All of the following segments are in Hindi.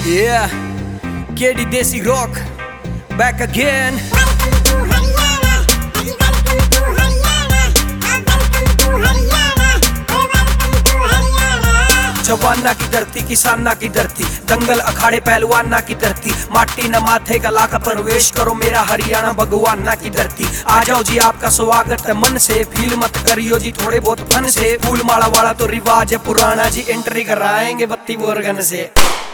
Yeah, KD Desi Rock, back again. जवाना की धरती, किसाना की धरती, दंगल अखाड़े पहलवाना की धरती, माटी न माथे का लाका प्रवेश करो मेरा हरियाणा भगवाना की धरती। आ जाओ जी, आपका स्वागत है मन से, फील मत करियो जी थोड़े बहुत फन से। फूल माला वाला तो रिवाज है पुराना जी, एंट्री कराएंगे बत्ती बोरगन से।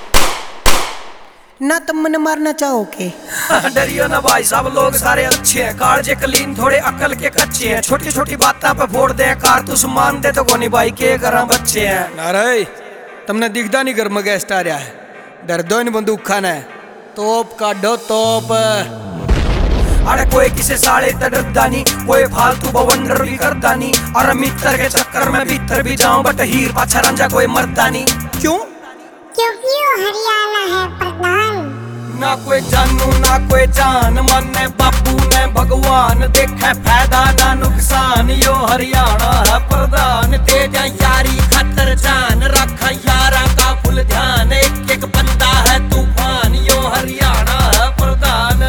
ना तुम मन मारना चाहोगे? डरियो ना भाई साहब, लोग सारे अच्छे हैं, कालजे कलीन थोड़े अकल के कच्चे हैं। छोटी छोटी बातों पे फोड़ दे कारतूस, मान दे तो कोनी भाई के घर बच्चे हैं। नारे तुमने दिखदा नहीं घर में गेस्ट आ रहा है, डर दो इन बंदूक खाना है, तोप काटो तोप। अरे कोई किसे साड़े डरदा नहीं, कोई फालतू बवंडर भी करदा नहीं, और मित्र के चक्कर में भीतर भी जाऊं बट हीर पाछा रंजा कोई मरदा नहीं। क्यों? क्योंकि वो हरियाणा है प्रधान। ना कोई जानू ना कोई जान, माने बापू ने भगवान, देखे फायदा ना नुकसान, यो हरियाणा है प्रधान। तेज यारी खातर जान, रखा यारा का फुल ध्यान, एक एक बंदा है तूफान, यो हरियाणा है प्रधान।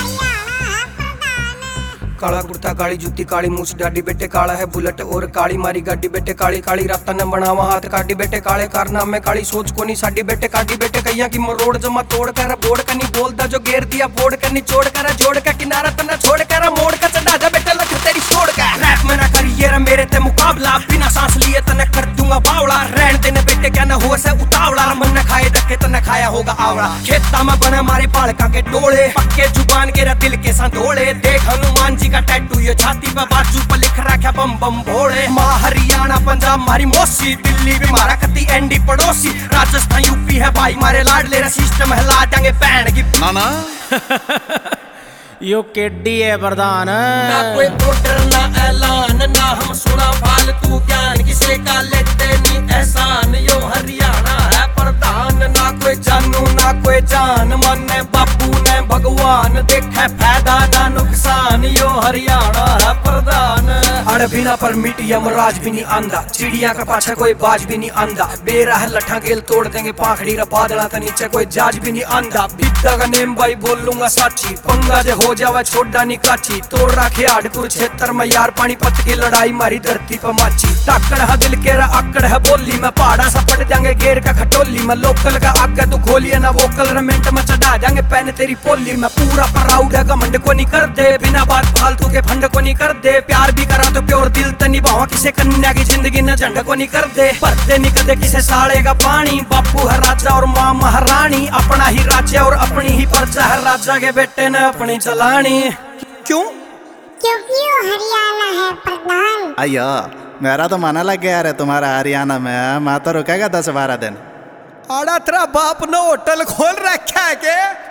काला कुर्ता काली जूती काली मूछ डाडी, बेटे काला है बुलेट और काली मारी गाड़ी, बेटे काली काली राता ने बनावा हाथ काटी, बेटे काले कारनामे काली सोच को नहीं साडी, बेटे काटी बेटे कैया की मरोड़ जमा तोड़ कर, बोड़ का नहीं बोलता जो घेर दिया बोड़ का निचोड़ कर, जोड़ का किनारा तना छोड़ कर, मोड़ का चढ़ा जा बेटे लख तेरी छोड़ का। रैप में ना करिए मेरे ते मुकाबला, बिना सांस लिए तने कर दूंगा बावड़ा, रहन देने बेटे क्या न हो से उतावड़ा, मन न खाए धक्के तने खाया होगा आवड़ा। खेता में बने मारे पालका के डोले, पक्के जुबान के दिल के संतोड़े, देख हनुमान जी का टैटू ये छाती पे, बाजू पे लिख रखा बम बम भोले। माँ हरियाणा पंजाब मारी मौसी, दिल्ली भी मारा कती एंडी पड़ोसी, राजस्थान यूपी है भाई मारे लाडले, सिस्टम हिला देंगे बैंड की नाना। यो केडी है प्रधान। ना कोई ऑर्डर ना ऐलान, ना हम सुना फालतू ज्ञान, किसी का लेते नहीं एहसान, यो हरियाणा है प्रधान। ना कोई जानू ना कोई जान, माने बापू ने भगवान, देखे फायदा ना नुकसान, यो हरियाणा है प्रधान। अड़ बिना परमिट यमराज भी नहीं आंदा, चिड़िया का पाछा कोई बाज भी नहीं आंदा, बेराह लठा गेल तोड़ देंगे पाखड़ी रा बादला का नीचे कोई जाज भी नहीं आंदा। बिद्दा का नेम भाई बोल लूंगा साची, पंगा जे हो जावे छोड़ा नहीं काची, तोड़ रखे हाडपुर क्षेत्र में यार पानीपत की लड़ाई मारी धरती पर माची। टाकड़ है दिल के रा आकड़ है बोली में, पहाड़ा सा पट जाएंगे घेर का खटोली में, लोकल का आगे तू खोलिए ना वोकल मिनट में चढ़ा जाएंगे पैन तेरी पोली में। पूरा प्राउड है घमंड को नहीं कर दे, बिना बात फालतू के फंड को नहीं कर दे, प्यार भी करा तो प्योर दिल तो निभाओ, किसे कन्या की जिंदगी न झंड को नहीं कर दे, भरते नहीं कदे किसे साले का पानी। बापू है राजा और माँ महारानी, अपना ही राज्य और अपनी ही प्रजा है, राजा के बेटे ने अपनी चलानी। क्यों? क्योंकि वो हरियाणा है प्रधान। अयो मेरा तो मन लग गया रे तुम्हारा हरियाणा में, मैं तो रुकेगा 10-12 दिन। आड़ा तेरा बाप ने होटल खोल रखा है के?